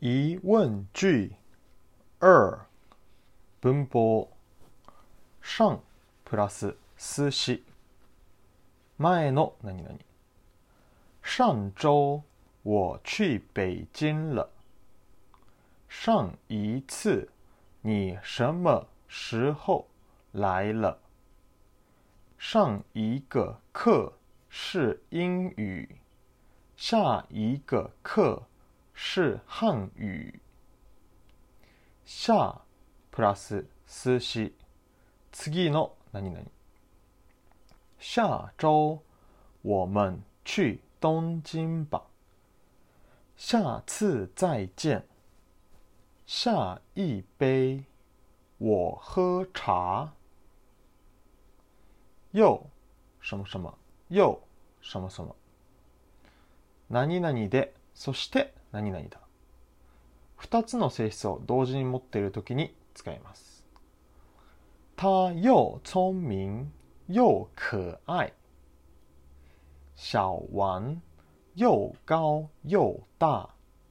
疑問句2文法上プラス数詞前の何々上周我去北京了上一次你什么时候来了上一个课是英语下一个课是汉语下プラス数詞次の何々下周我们去东京吧下次再见下一杯我喝茶又什么什么又什么什么何々でそして何々だ2つの性質を同時に持っているときに使います他又聪明又可愛小王又高又大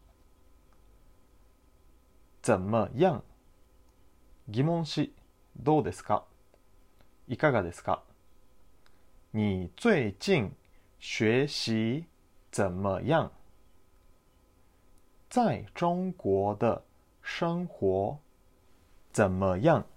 怎么样疑問詞どうですかいかがですか你最近学习怎么样在中国的生活怎么样